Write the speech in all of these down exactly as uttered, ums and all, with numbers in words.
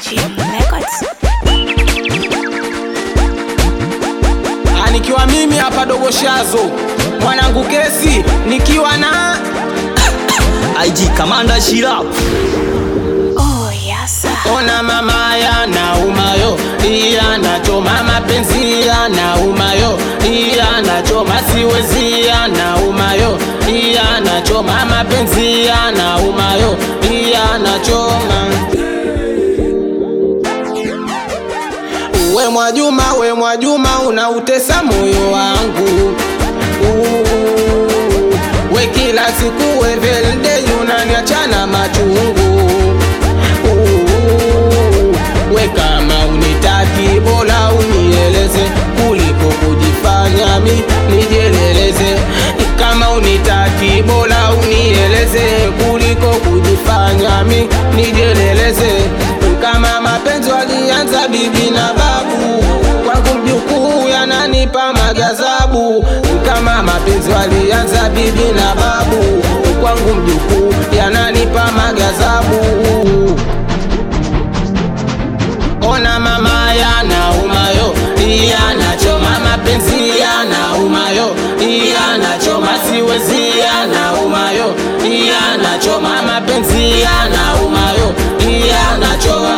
G Records. Nikiwa mimi hapa Dogo Shazo, mwanangu Kesi, nikiwa na I G Commander Shira. Oh yes. Ona mama ya na umayo, iya nachoma mapenzi ya na umayo, iya nachoma siwezi ya na umayo, iya nachoma mapenzi ya na umayo, iya nachoma. We Mwajuma, we Mwajuma, unautesa moyo wangu. Uuu, we kila siku we velde unaniacha na machungu. Uuu, we kama unitaki bora unieleze kuliko kujifanya mi nijeleleze. Kama unitaki bora unieleze kuliko kujifanya mi nijeleleze. Kama mapenzi walianza bibi na babu, kwangu mjukuu yananipa magazabu. Kama mapenzi walianza bibi na babu, kwangu mjukuu yananipa magazabu. Ona mama yana umayo, iya nachoma mapenzi yana umayo, iya nachoma siwezi yana umayo, iya nachoma mapenzi yana umayo, iya nachoma.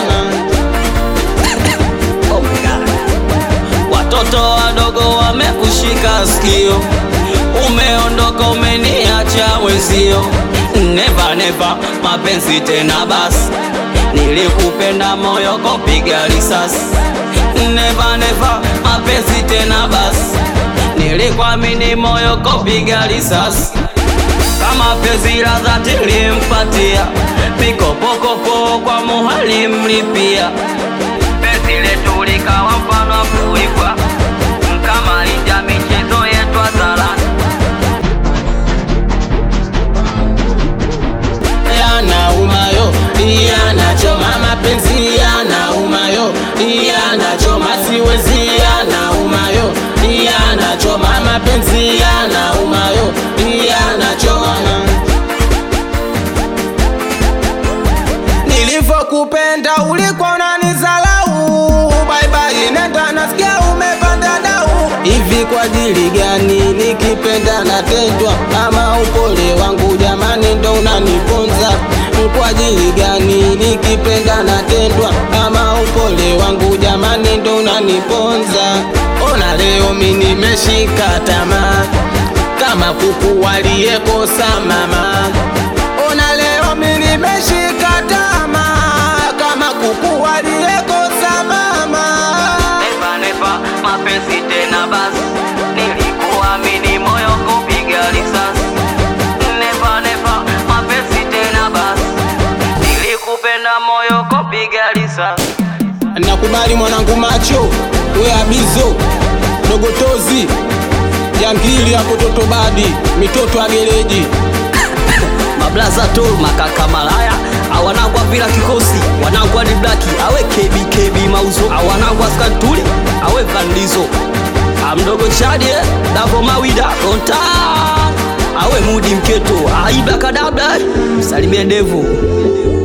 Oh my God. Watoto wadogo wamekushika sikio, umeondoka umeniacha wezio. Never never mapenzi tena basi, nilikupenda moyo kopiga risasi. Never never mapenzi tena basi, nilikwamini moyo kopiga risasi. Kama penzi la dhati limpatia, mikopokopo kwa muhali mlipia. Penzi letu likawa mfano wa kuigwa, kama inja michezo yetu hadharani. Yana umayo, iya nachoma mapenzi yana umayo, iya nachoma siwezi yana umayo, iya nachoma mapenzi yana umayo, iya nachoma. Nilivyokupenda ulikuwa unanizalau, bye bye nenda nasikia umepanda dau. Hivi kwa ajili gani nikipenda natendwa? Kama upole wangu jamani ndo unaniponza. Kwa ajili gani nikipenda natendwa? Kama upole wangu jamani ndo unaniponza. Ona leo mimi nimeshika tamaa, kama kuku waliyekosa mama. Ona leo mimi nimeshika tamaa, kama kuku waliyekosa mama. Never never mapenzi tena basi, nilikuamini moyo kupiga risasi. Never never mapenzi tena basi, nilikupenda moyo kupiga risasi. Nakubali mwanangu macho, we abizo, dogotozi, jangili hapo toto badi, mitoto ya gereji. Mablaza tolu makaka malaya, awanagwa vila kikosi, wanagwa ni blaki, awe K B K B mauzo, awanagwa skantuli, awe vandizo. Amdogo chadie, davo mawida, konta, awe mudi mketo, aibla kadabla, salimie ndevu.